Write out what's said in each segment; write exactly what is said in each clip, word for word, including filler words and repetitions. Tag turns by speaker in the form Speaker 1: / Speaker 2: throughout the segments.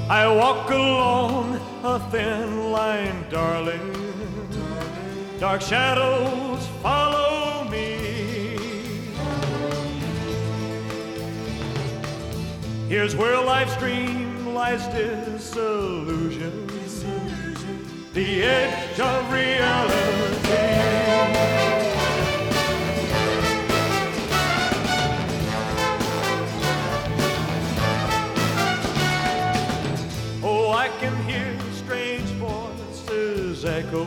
Speaker 1: I walk along a thin line, darling. Dark shadows follow me. Here's where life's dream lies disillusion, the edge of reality. Oh, I can hear strange voices echo,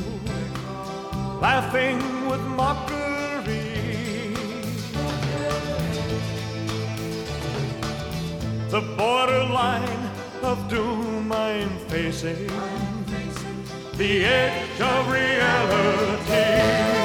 Speaker 1: laughing with mockery. The borderline of doom I'm facing, the edge of reality.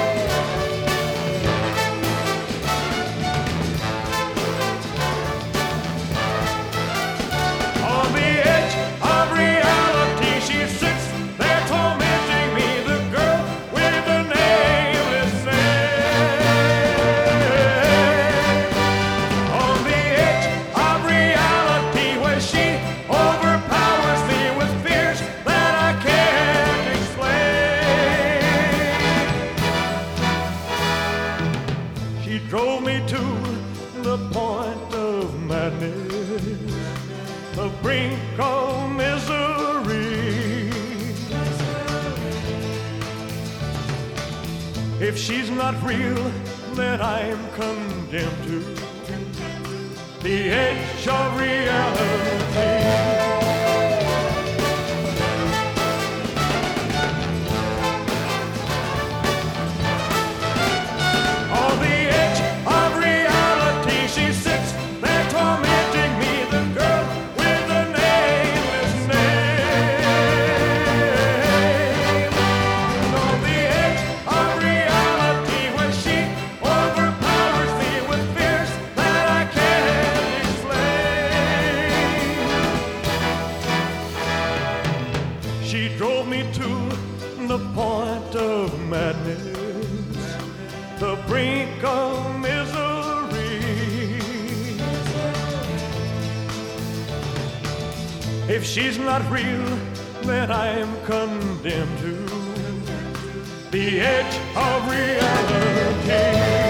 Speaker 1: She drove me to the point of madness, the brink of misery. If she's not real, then I'm condemned to the edge of reality. She drove me to the point of madness, the brink of misery. If she's not real, then I'm condemned to the edge of reality.